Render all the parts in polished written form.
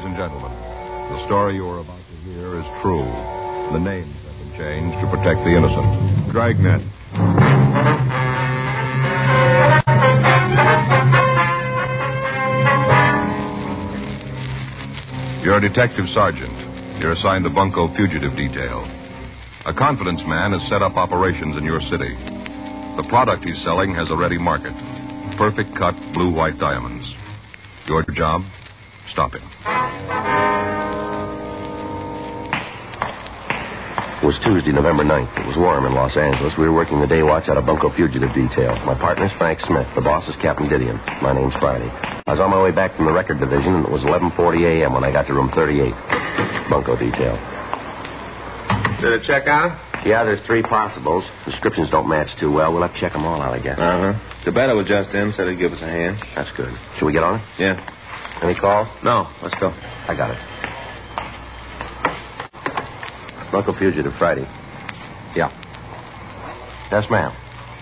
Ladies and gentlemen, the story you are about to hear is true. The names have been changed to protect the innocent. Dragnet. You're a detective sergeant. You're assigned the Bunko Fugitive Detail. A confidence man has set up operations in your city. The product he's selling has a ready market. Perfect cut blue-white diamonds. Your job? Stop him. It was Tuesday, November 9th. It was warm in Los Angeles. We were working the day watch out of Bunko Fugitive Detail. My partner's Frank Smith. The boss is Captain Didion. My name's Friday. I was on my way back from the record division, and it was 11:40 a.m. when I got to room 38. Bunko Detail. Did it check out? Yeah, there's 3 possibles. Descriptions don't match too well. We'll have to check them all out, I guess. DeBetta was just in, said he'd give us a hand. That's good. Should we get on it? Yeah. Any calls? No, let's go. I got it. Bunko Fugitive, Friday. Yeah. Yes, ma'am.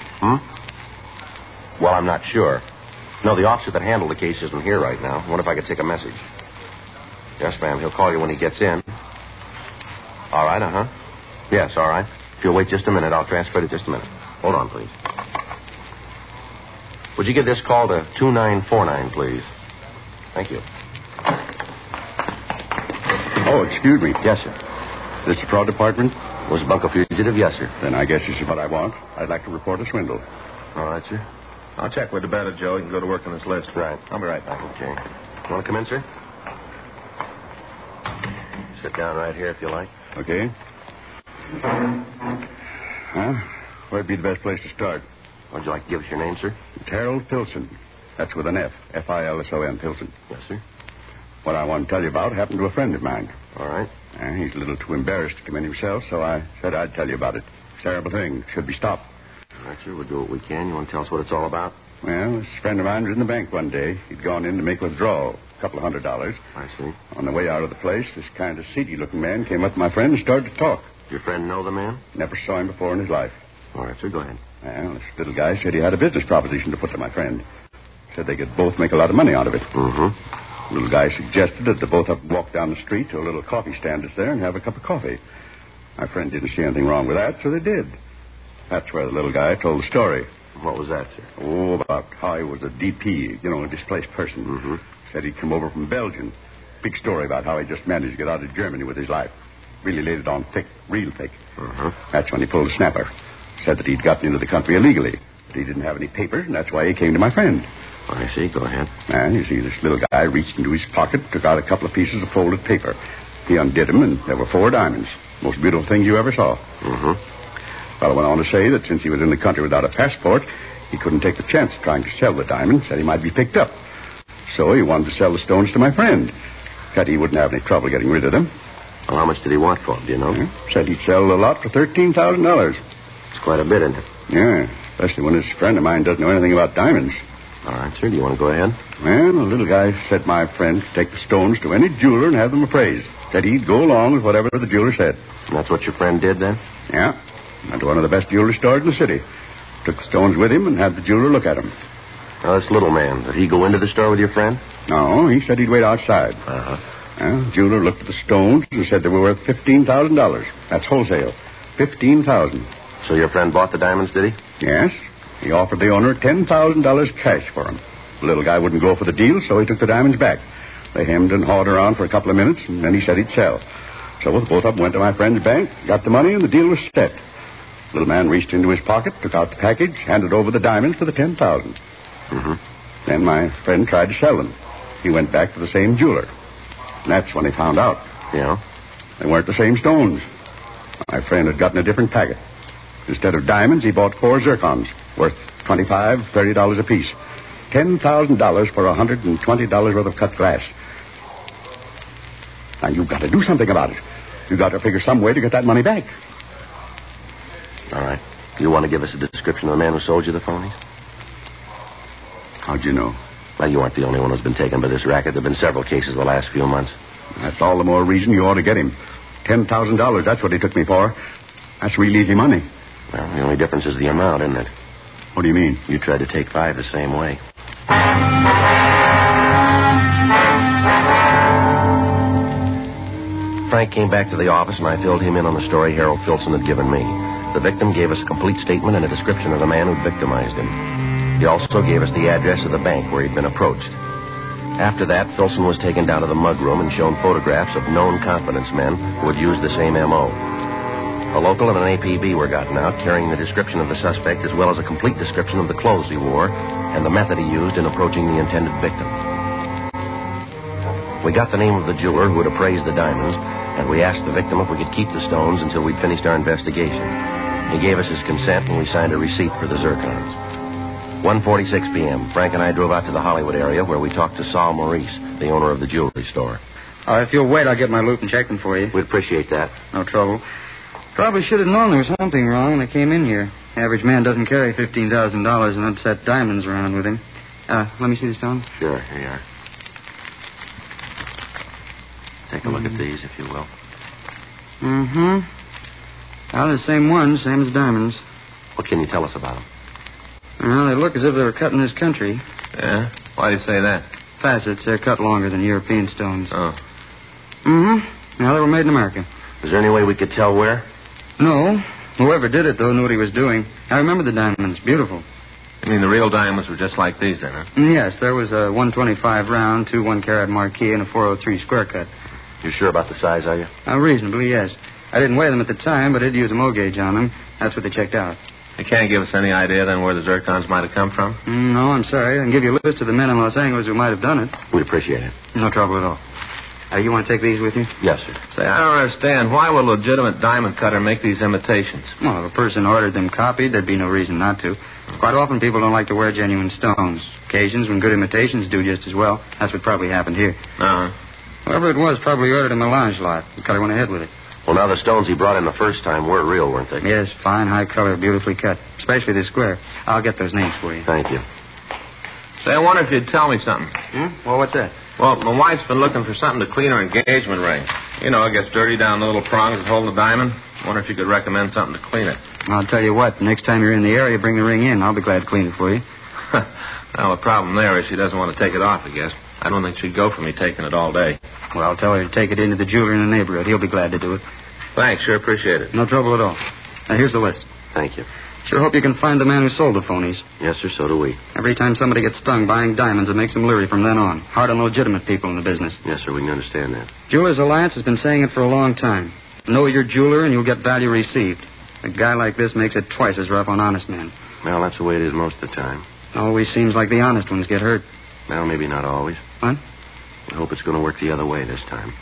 Well, I'm not sure. No, the officer that handled the case isn't here right now. I wonder if I could take a message. Yes, ma'am. He'll call you when he gets in. All right, Yes, all right. If you'll wait just a minute, I'll transfer it just a minute. Hold on, please. Would you give this call to 2949, please? Thank you. Oh, excuse me. Yes, sir. This the fraud department? Was Bunko Fugitive? Yes, sir. Then I guess this is what I want. I'd like to report a swindle. All right, sir. I'll check with DeBetta, Joe. You can go to work on this list. Right. I'll be right back. Okay. You want to come in, sir? Sit down right here if you like. Okay. Where'd be the best place to start? Would you like to give us your name, sir? It's Harold Pilson. That's with an F. F-I-L-S-O-N, Pilson. Yes, sir. What I want to tell you about happened to a friend of mine. All right. He's a little too embarrassed to come in himself, so I said I'd tell you about it. It's a terrible thing. Should be stopped. All right, sir. We'll do what we can. You want to tell us what it's all about? Well, this friend of mine was in the bank one day. He'd gone in to make a withdrawal, a couple of $100. I see. On the way out of the place, this kind of seedy-looking man came up to my friend and started to talk. Your friend know the man? Never saw him before in his life. All right, sir. Go ahead. Well, this little guy said he had a business proposition to put to my friend. Said they could both make a lot of money out of it. Mm-hmm. The little guy suggested that they both have to walk down the street to a little coffee stand that's there and have a cup of coffee. My friend didn't see anything wrong with that, so they did. That's where the little guy told the story. What was that, sir? Oh, about how he was a DP, a displaced person. Mm-hmm. Said he'd come over from Belgium. Big story about how he just managed to get out of Germany with his life. Really laid it on thick, real thick. Mm-hmm. That's when he pulled a snapper. Said that he'd gotten into the country illegally. But he didn't have any papers, and that's why he came to my friend. I see. Go ahead. And you see, this little guy reached into his pocket, took out a couple of pieces of folded paper. He undid them, and there were 4 diamonds. Most beautiful thing you ever saw. Mm-hmm. Fellow went on to say that since he was in the country without a passport, he couldn't take the chance of trying to sell the diamonds, said he might be picked up. So he wanted to sell the stones to my friend. Said he wouldn't have any trouble getting rid of them. Well, how much did he want for them, do you know? Said he'd sell the lot for $13,000. It's quite a bit, isn't it? Yeah, especially when this friend of mine doesn't know anything about diamonds. All right, sir. Do you want to go ahead? Well, the little guy said my friend could take the stones to any jeweler and have them appraised. Said he'd go along with whatever the jeweler said. And that's what your friend did, then? Yeah. Went to one of the best jewelry stores in the city. Took the stones with him and had the jeweler look at them. Now, this little man, did he go into the store with your friend? No, he said he'd wait outside. Uh-huh. Well, the jeweler looked at the stones and said they were worth $15,000. That's wholesale. $15,000. So your friend bought the diamonds, did he? Yes. He offered the owner $10,000 cash for them. The little guy wouldn't go for the deal, so he took the diamonds back. They hemmed and hawed around for a couple of minutes, and then he said he'd sell. So both of them went to my friend's bank, got the money, and the deal was set. The little man reached into his pocket, took out the package, handed over the diamonds for the $10,000. Mm-hmm. Then my friend tried to sell them. He went back to the same jeweler. And that's when he found out. Yeah? They weren't the same stones. My friend had gotten a different packet. Instead of diamonds, he bought 4 zircons, worth $25, $30 apiece. $10,000 for $120 worth of cut glass. Now, you've got to do something about it. You've got to figure some way to get that money back. All right. Do you want to give us a description of the man who sold you the phonies? How'd you know? Well, you aren't the only one who's been taken by this racket. There have been several cases the last few months. That's all the more reason you ought to get him. $10,000, that's what he took me for. That's real easy money. Well, the only difference is the amount, isn't it? What do you mean? You tried to take 5 the same way. Frank came back to the office, and I filled him in on the story Harold Filson had given me. The victim gave us a complete statement and a description of the man who'd victimized him. He also gave us the address of the bank where he'd been approached. After that, Filson was taken down to the mug room and shown photographs of known confidence men who had used the same M.O. A local and an APB were gotten out, carrying the description of the suspect as well as a complete description of the clothes he wore and the method he used in approaching the intended victim. We got the name of the jeweler who had appraised the diamonds, and we asked the victim if we could keep the stones until we'd finished our investigation. He gave us his consent, and we signed a receipt for the zircons. 1:46 p.m., Frank and I drove out to the Hollywood area where we talked to Saul Maurice, the owner of the jewelry store. If you'll wait, I'll get my loot and check them for you. We'd appreciate that. No trouble. Probably should have known there was something wrong when I came in here. Average man doesn't carry $15,000 and upset diamonds around with him. Let me see the stones. Sure, here you are. Take a look at these, if you will. Well, the same ones, same as diamonds. What can you tell us about them? Well, they look as if they were cut in this country. Yeah? Why do you say that? Facets, they're cut longer than European stones. Oh. Now, they were made in America. Is there any way we could tell where? No. Whoever did it, though, knew what he was doing. I remember the diamonds. Beautiful. You mean the real diamonds were just like these, then, huh? Yes, there was a 125 round, 2 1-carat marquise, and a 403 square cut. You sure about the size, are you? Reasonably, yes. I didn't weigh them at the time, but I did use a Mo gauge on them. That's what they checked out. You can't give us any idea, then, where the zircons might have come from? No, I'm sorry. I can give you a list of the men in Los Angeles who might have done it. We'd appreciate it. No trouble at all. You want to take these with you? Yes, sir. Say, I don't understand. Why would a legitimate diamond cutter make these imitations? Well, if a person ordered them copied, there'd be no reason not to. Quite often people don't like to wear genuine stones. Occasions when good imitations do just as well. That's what probably happened here. Uh-huh. Whoever it was probably ordered a melange lot. The cutter went ahead with it. Well, now, the stones he brought in the first time were real, weren't they? Yes, fine, high color, beautifully cut. Especially this square. I'll get those names for you. Thank you. Say, I wonder if you'd tell me something. Well, what's that? Well, my wife's been looking for something to clean her engagement ring. You know, it gets dirty down the little prongs that hold the diamond. Wonder if you could recommend something to clean it. I'll tell you what, next time you're in the area, bring the ring in. I'll be glad to clean it for you. Well, the problem there is she doesn't want to take it off, I guess. I don't think she'd go for me taking it all day. Well, I'll tell her to take it into the jeweler in the neighborhood. He'll be glad to do it. Thanks, sure appreciate it. No trouble at all. Now, here's the list. Thank you. Sure hope you can find the man who sold the phonies. Yes, sir, so do we. Every time somebody gets stung buying diamonds, it makes them leery from then on. Hard on the legitimate people in the business. Yes, sir, we can understand that. Jewelers Alliance has been saying it for a long time. Know your jeweler and you'll get value received. A guy like this makes it twice as rough on honest men. Well, that's the way it is most of the time. Always seems like the honest ones get hurt. Well, maybe not always. What? I hope it's going to work the other way this time.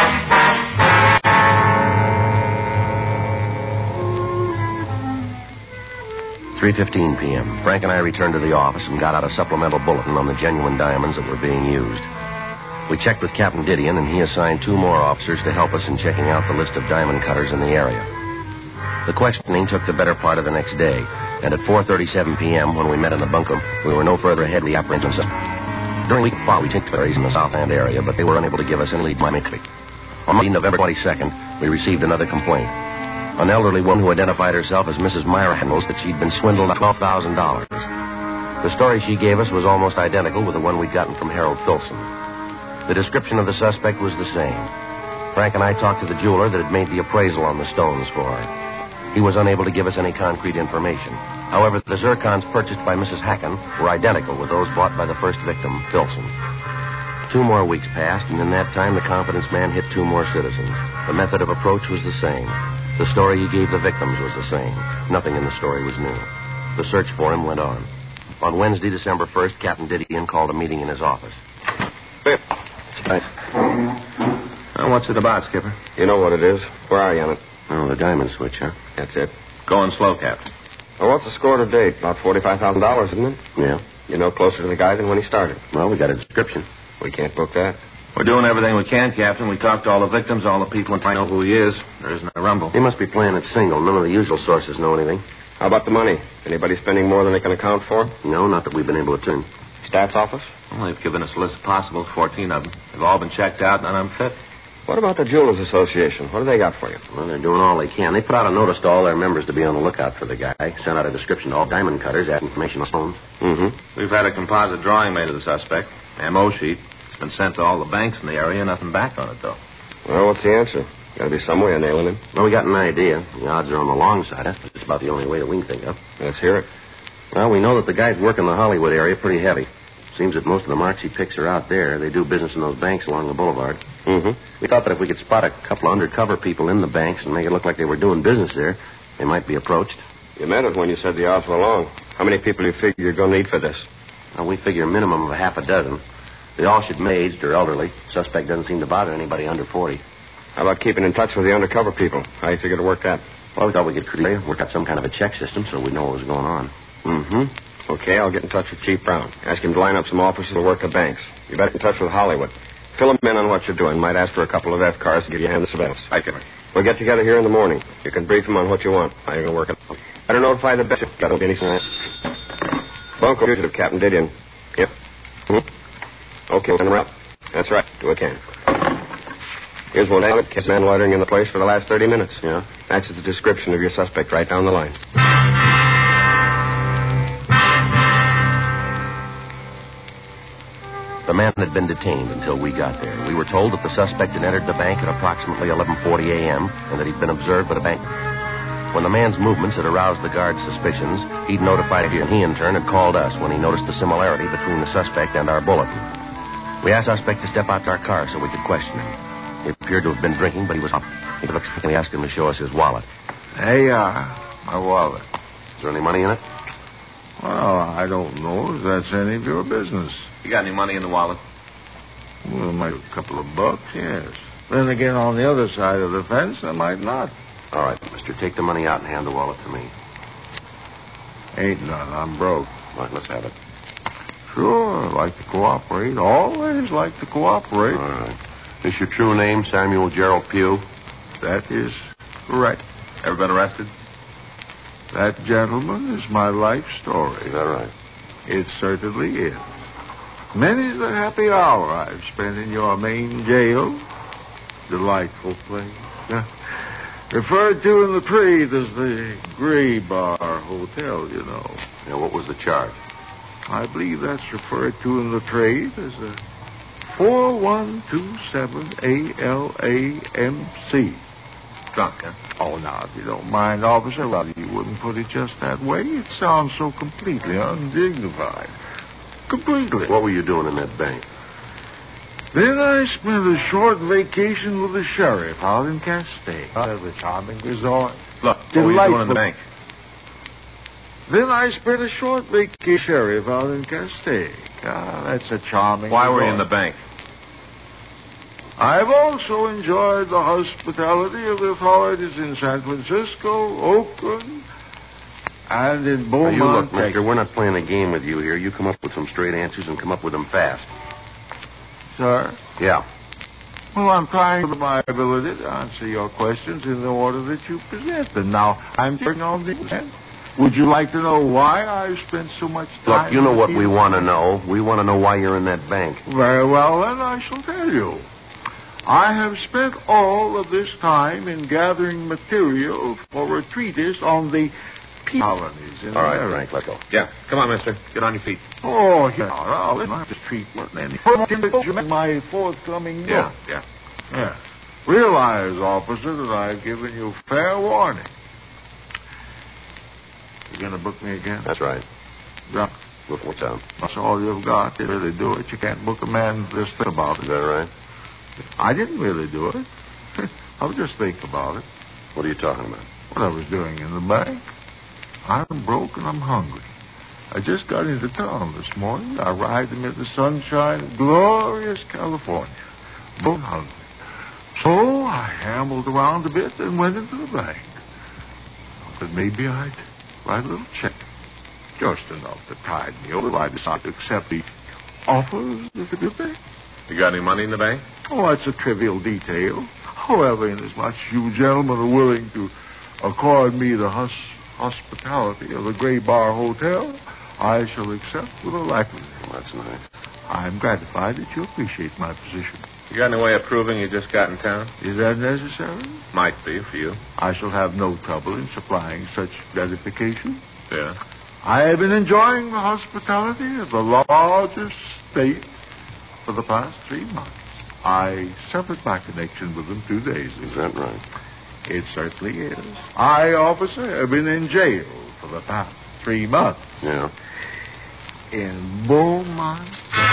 3:15 p.m. Frank and I returned to the office and got out a supplemental bulletin on the genuine diamonds that were being used. We checked with Captain Didion, and he assigned 2 more officers to help us in checking out the list of diamond cutters in the area. The questioning took the better part of the next day, and at 4:37 p.m., when we met in the bunker, we were no further ahead of the apprehension system. During week 4, we checked ferries in the South End area, but they were unable to give us any lead by Mickey. On Monday, November 22nd, we received another complaint. An elderly woman who identified herself as Mrs. Myra Handles that she'd been swindled of $12,000. The story she gave us was almost identical with the one we'd gotten from Harold Filson. The description of the suspect was the same. Frank and I talked to the jeweler that had made the appraisal on the stones for her. He was unable to give us any concrete information. However, the zircons purchased by Mrs. Hacken were identical with those bought by the first victim, Filson. 2 more weeks passed, and in that time, the confidence man hit 2 more citizens. The method of approach was the same. The story he gave the victims was the same. Nothing in the story was new. The search for him went on. On Wednesday, December 1st, Captain Didion called a meeting in his office. Pip. Right. What's it about, Skipper? You know what it is. Where are you on it? Oh, the diamond switch, huh? That's it. Going slow, Captain. Well, what's the score to date? About $45,000, isn't it? Yeah. You know closer to the guy than when he started. Well, we got a description. We can't book that. We're doing everything we can, Captain. We talked to all the victims, all the people, and trying to know who he is. There isn't a rumble. He must be playing it single. None of the usual sources know anything. How about the money? Anybody spending more than they can account for? No, not that we've been able to turn. Stats office? Well, they've given us a list of possibles, 14 of them. They've all been checked out, none of them fit. What about the Jewelers Association? What do they got for you? Well, they're doing all they can. They put out a notice to all their members to be on the lookout for the guy. Sent out a description to all diamond cutters, add information on stones. Mm-hmm. We've had a composite drawing made of the suspect. M.O. sheet. It's been sent to all the banks in the area. Nothing back on it, though. Well, what's the answer? Got to be some way of nailing him. Well, we got an idea. The odds are on the long side. It's about the only way that we can think of. Let's hear it. Well, we know that the guys work in the Hollywood area pretty heavy. Seems that most of the marks he picks are out there. They do business in those banks along the boulevard. Mm-hmm. We thought that if we could spot a couple of undercover people in the banks and make it look like they were doing business there, they might be approached. You meant it when you said the odds were long. How many people do you figure you're going to need for this? Well, we figure a minimum of a half a dozen. They all should be aged or elderly. Suspect doesn't seem to bother anybody under 40. How about keeping in touch with the undercover people? How do you figure to work that? Well, we thought we could work out some kind of a check system so we'd know what was going on. Mm-hmm. Okay, I'll get in touch with Chief Brown. Ask him to line up some officers to work the banks. You better get in touch with Hollywood. Fill them in on what you're doing. Might ask for a couple of F-cars to give you a hand in the surveillance. I can. We'll get together here in the morning. You can brief them on what you want. How you're going to work it. Better notify the bishop. That'll be any sign. Bunko fugitive, Captain Didion. Yep. Okay, send him out. That's right. Do what I can. Here's one. Kept man loitering in the place for the last 30 minutes. Yeah? That's the description of your suspect right down the line. The man had been detained until we got there. We were told that the suspect had entered the bank at approximately 11:40 a.m. and that he'd been observed by the bank. When the man's movements had aroused the guard's suspicions, he'd notified you, and he in turn had called us when he noticed the similarity between the suspect and our bulletin. We asked the suspect to step out to our car so we could question him. He appeared to have been drinking, but he was up. We asked him to show us his wallet. Hey, my wallet. Is there any money in it? Well, I don't know if that's any of your business. You got any money in the wallet? Well, maybe a couple of bucks, yes. Then again, on the other side of the fence, I might not. All right, mister, take the money out and hand the wallet to me. Ain't none. I'm broke. All right, let's have it. Sure, I'd like to cooperate. Always like to cooperate. All right. Is your true name Samuel Gerald Pugh? That is correct. Ever been arrested? That, gentleman, is my life story. Is that right? It certainly is. Many's the happy hour I've spent in your main jail. Delightful place. Referred to in the trade as the Gray Bar Hotel, you know. Now, what was the charge? I believe that's referred to in the trade as a 4127 ALAMC. Drunk, huh? Oh, now, if you don't mind, officer, well, you wouldn't put it just that way. It sounds so completely undignified. Completely. What were you doing in that bank? Then I spent a short vacation with the sheriff out in Castaic. The charming resort. Look, what were you doing in the bank? Then I spent a short vacation sheriff out in Castaic. That's a charming Why resort. were you in the bank? I've also enjoyed the hospitality of the authorities in San Francisco, Oakland, and in Beaumont. Now, you look, mister, we're not playing a game with you here. You come up with some straight answers and come up with them fast. Sir? Yeah. Well, I'm trying to my ability to answer your questions in the order that you present them. Now, I'm taking on the end. Would you like to know why I've spent so much time... Look, you know what we want to know. We want to know why you're in that bank. Very well, then I shall tell you. I have spent all of this time in gathering material for a treatise on the pea colonies in All right, America. Frank, let's go. Yeah. Come on, mister. Get on your feet. Oh, yeah. I'll not just treatment then. My forthcoming book. Yeah. Realize, officer, that I've given you fair warning. You going to book me again? That's right. Yeah. Look, what's up? That's all you've got. You really do it. You can't book a man just think about it. Is that right? I didn't really do it. I was just thinking about it. What are you talking about? What I was doing in the bank. I'm broke and I'm hungry. I just got into town this morning. I arrived amid the sunshine, glorious California. Broke and hungry. So I ambled around a bit and went into the bank. But maybe I'd write a little check. Just enough to tide me over. I decided to accept the offer of the good thing. You got any money in the bank? Oh, that's a trivial detail. However, inasmuch you gentlemen are willing to accord me the hospitality of the Gray Bar Hotel, I shall accept with alacrity. Well, that's nice. I'm gratified that you appreciate my position. You got any way of proving you just got in town? Is that necessary? Might be for you. I shall have no trouble in supplying such gratification. Yeah. I have been enjoying the hospitality of the largest state for the past 3 months. I severed my connection with them 2 days ago. Is that right? It certainly is. I, officer, have been in jail for the past 3 months. Yeah. In Beaumont.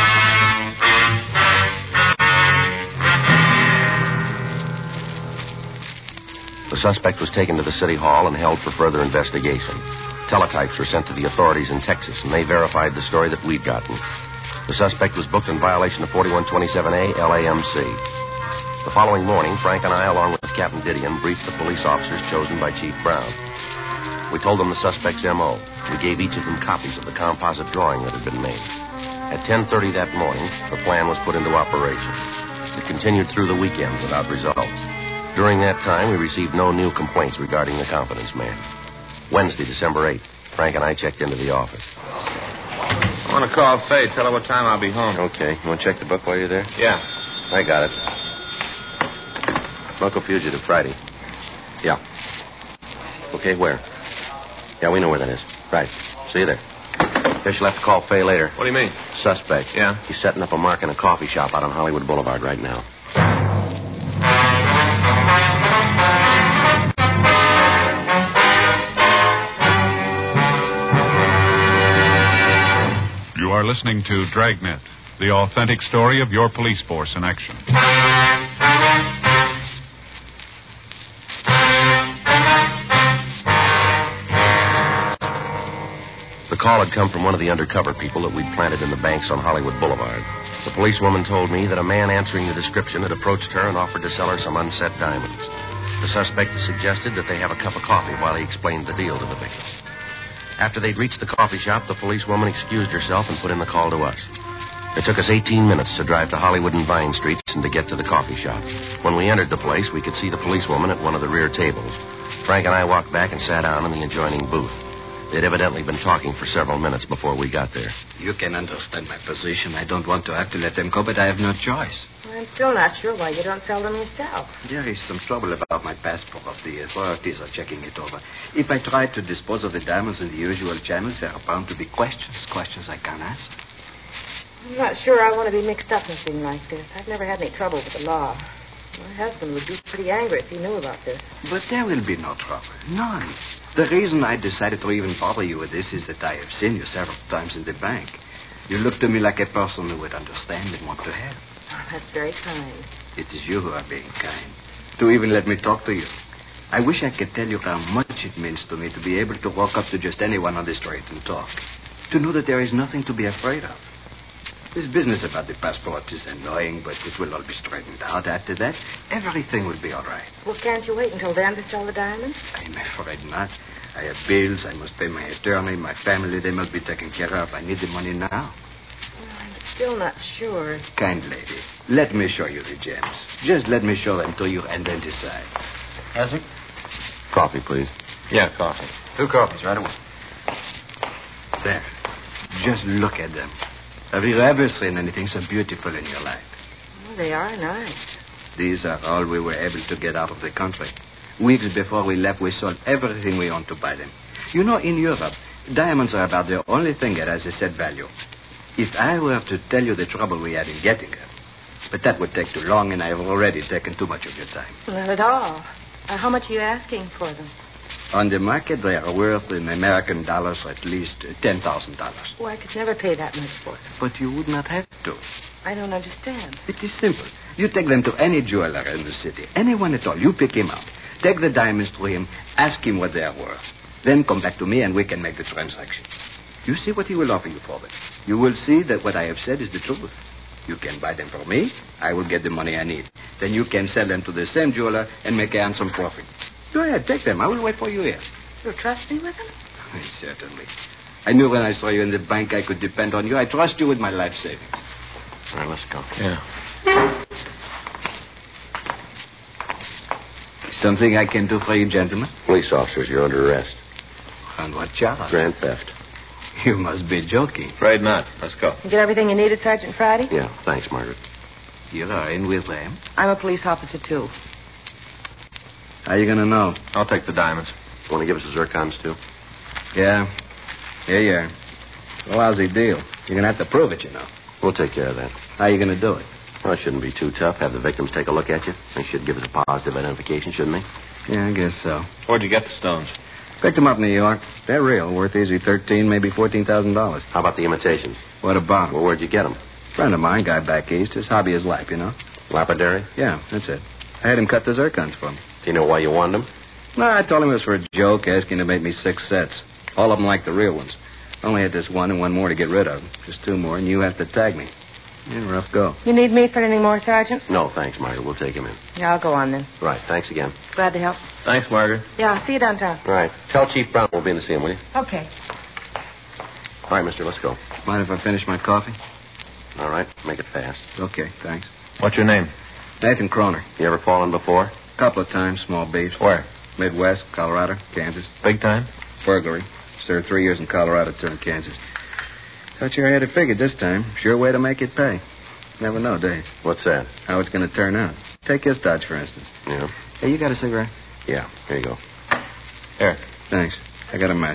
The suspect was taken to the city hall and held for further investigation. Teletypes were sent to the authorities in Texas, and they verified the story that we'd gotten. The suspect was booked in violation of 4127A LAMC. The following morning, Frank and I, along with Captain Didion, briefed the police officers chosen by Chief Brown. We told them the suspect's M.O. We gave each of them copies of the composite drawing that had been made. At 10:30 that morning, the plan was put into operation. It continued through the weekend without results. During that time, we received no new complaints regarding the confidence man. Wednesday, December 8th, Frank and I checked into the office. I want to call Faye. Tell her what time I'll be home. Okay. You want to check the book while you're there? Yeah. I got it. Bunko Fugitive, Friday. Yeah. Okay, where? Yeah, we know where that is. Right. See you there. Guess you'll have to call Faye later. What do you mean? Suspect. Yeah? He's setting up a mark in a coffee shop out on Hollywood Boulevard right now. You are listening to Dragnet, the authentic story of your police force in action. The call had come from one of the undercover people that we'd planted in the banks on Hollywood Boulevard. The policewoman told me that a man answering the description had approached her and offered to sell her some unset diamonds. The suspect suggested that they have a cup of coffee while he explained the deal to the victim. After they'd reached the coffee shop, the policewoman excused herself and put in the call to us. It took us 18 minutes to drive to Hollywood and Vine Streets and to get to the coffee shop. When we entered the place, we could see the policewoman at one of the rear tables. Frank and I walked back and sat down in the adjoining booth. They'd evidently been talking for several minutes before we got there. You can understand my position. I don't want to have to let them go, but I have no choice. I'm still not sure why you don't sell them yourself. There is some trouble about my passport. The authorities are checking it over. If I try to dispose of the diamonds in the usual channels, there are bound to be questions I can't ask. I'm not sure I want to be mixed up in a thing like this. I've never had any trouble with the law. My husband would be pretty angry if he knew about this. But there will be no trouble. None. The reason I decided to even bother you with this is that I have seen you several times in the bank. You look to me like a person who would understand and want to help. Oh, that's very kind. It is you who are being kind. To even let me talk to you. I wish I could tell you how much it means to me to be able to walk up to just anyone on the street and talk. To know that there is nothing to be afraid of. This business about the passport is annoying, but it will all be straightened out after that. Everything will be all right. Well, can't you wait until then to sell the diamonds? I'm afraid not. I have bills. I must pay my attorney, my family. They must be taken care of. I need the money now. Well, I'm still not sure. Kind lady, let me show you the gems. Just let me show them to you and then decide. Ezek? Coffee, please. Yeah, coffee. 2 coffees right away. There. Just look at them. Have you ever seen anything so beautiful in your life? Well, they are nice. These are all we were able to get out of the country. Weeks before we left, we sold everything we owned to buy them. You know, in Europe, diamonds are about the only thing that has a set value. If I were to tell you the trouble we had in getting them, but that would take too long, and I have already taken too much of your time. Not at all. How much are you asking for them? On the market, they are worth in American dollars at least $10,000. Oh, I could never pay that much for them. But you would not have to. I don't understand. It is simple. You take them to any jeweler in the city, anyone at all. You pick him out. Take the diamonds to him. Ask him what they are worth. Then come back to me and we can make the transaction. You see what he will offer you for them. You will see that what I have said is the truth. You can buy them for me. I will get the money I need. Then you can sell them to the same jeweler and make a handsome profit. Go ahead, take them. I will wait for you here. You trust me with them? Certainly. I knew when I saw you in the bank I could depend on you. I trust you with my life savings. All right, let's go. Yeah. Something I can do for you, gentlemen? Police officers, you're under arrest. On what charge? Grand theft. You must be joking. Afraid not. Let's go. You get everything you needed, Sergeant Friday? Yeah, thanks, Margaret. You are in with them? I'm a police officer, too. How are you going to know? I'll take the diamonds. Want to give us the zircons, too? Yeah. Here you are. A lousy deal. You're going to have to prove it, you know. We'll take care of that. How are you going to do it? Well, it shouldn't be too tough. Have the victims take a look at you. They should give us a positive identification, shouldn't they? Yeah, I guess so. Where'd you get the stones? Picked them up in New York. They're real, worth easy $13,000, maybe $14,000. How about the imitations? What about 'em? Well, where'd you get them? Friend of mine, guy back east. His hobby is life, you know. Lapidary? Yeah, that's it. I had him cut the zircons for me. Do you know why you wanted them? No, I told him it was for a joke, asking to make me 6 sets. All of them like the real ones. I only had this one and one more to get rid of. Just 2 more, and you have to tag me. Yeah, rough go. You need me for any more, Sergeant? No, thanks, Margaret. We'll take him in. Yeah, I'll go on then. Right. Thanks again. Glad to help. Thanks, Margaret. Yeah, I'll see you downtown. Right. Tell Chief Brown we'll be in to see him, will you? Okay. All right, mister, let's go. Mind if I finish my coffee? All right. Make it fast. Okay, thanks. What's your name? Nathan Kroner. You ever fallen before? Couple of times, small beefs. Where? Midwest, Colorado, Kansas. Big time? Burglary. Served 3 years in Colorado, turned Kansas. Thought you had it figured this time. Sure way to make it pay. Never know, do you? What's that? How it's going to turn out. Take this Dodge, for instance. Yeah. Hey, you got a cigarette? Yeah. Here you go. Here. Thanks. I got a match.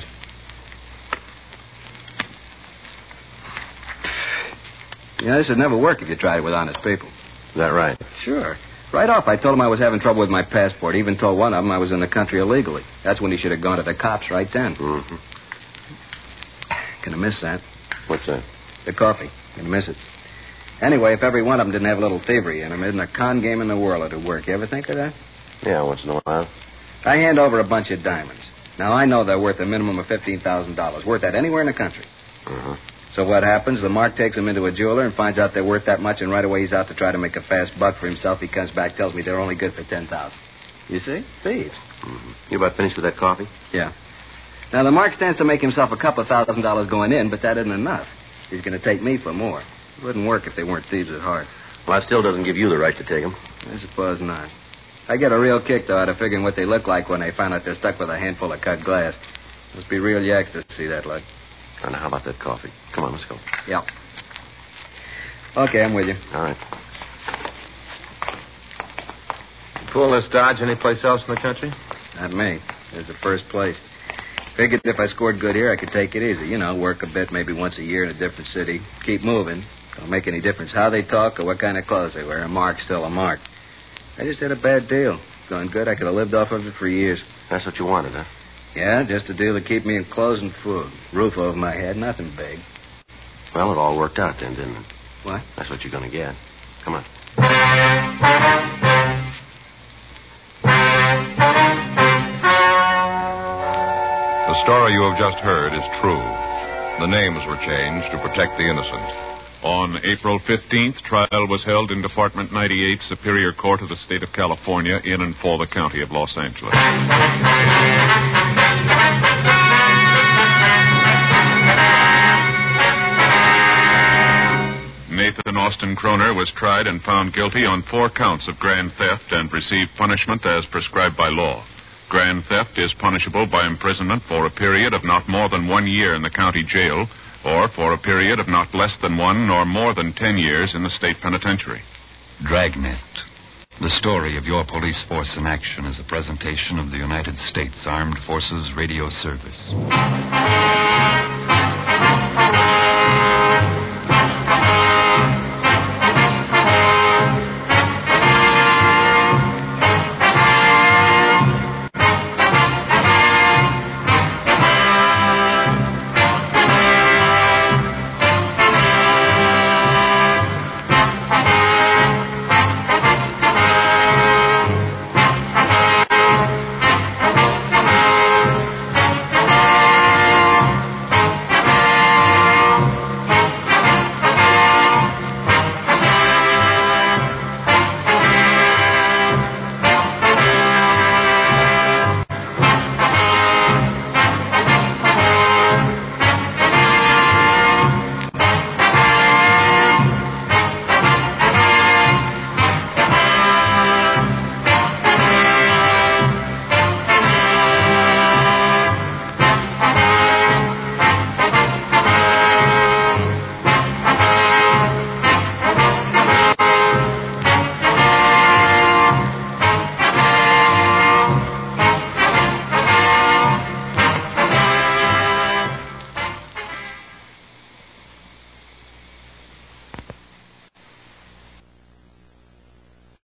You know, this would never work if you tried it with honest people. Is that right? Sure. Right off, I told him I was having trouble with my passport. Even told one of them I was in the country illegally. That's when he should have gone to the cops right then. Mm-hmm. Gonna miss that. What's that? The coffee. Gonna miss it. Anyway, if every one of them didn't have a little thievery in them, isn't a con game in the world it'd work. You ever think of that? Yeah, once in a while. I hand over a bunch of diamonds. Now, I know they're worth a minimum of $15,000. Worth that anywhere in the country. Uh-huh. So what happens? The mark takes them into a jeweler and finds out they're worth that much, and right away he's out to try to make a fast buck for himself. He comes back, tells me they're only good for $10,000. You see? Thieves. Mm-hmm. You about finished with that coffee? Yeah. Now, the mark stands to make himself a couple of $1,000 going in, but that isn't enough. He's going to take me for more. It wouldn't work if they weren't thieves at heart. Well, that still doesn't give you the right to take them. I suppose not. I get a real kick, though, out of figuring what they look like when they find out they're stuck with a handful of cut glass. Must be real yaks to see that luck. Now, how about that coffee? Come on, let's go. Yeah. Okay, I'm with you. All right. Pull this Dodge anyplace else in the country? Not me. There's the first place. Figured if I scored good here, I could take it easy. You know, work a bit, maybe once a year in a different city. Keep moving. Don't make any difference how they talk or what kind of clothes they wear. A mark's still a mark. I just had a bad deal. Going good, I could have lived off of it for years. That's what you wanted, huh? Yeah, just a deal to keep me in clothes and food. Roof over my head, nothing big. Well, it all worked out then, didn't it? What? That's what you're going to get. Come on. The story you have just heard is true. The names were changed to protect the innocent. On April 15th, trial was held in Department 98, Superior Court of the State of California, in and for the County of Los Angeles. Nathan Austin Kroner was tried and found guilty on 4 counts of grand theft and received punishment as prescribed by law. Grand theft is punishable by imprisonment for a period of not more than 1 year in the county jail, or for a period of not less than 1 nor more than 10 years in the state penitentiary. Dragnet. The story of your police force in action is a presentation of the United States Armed Forces Radio Service.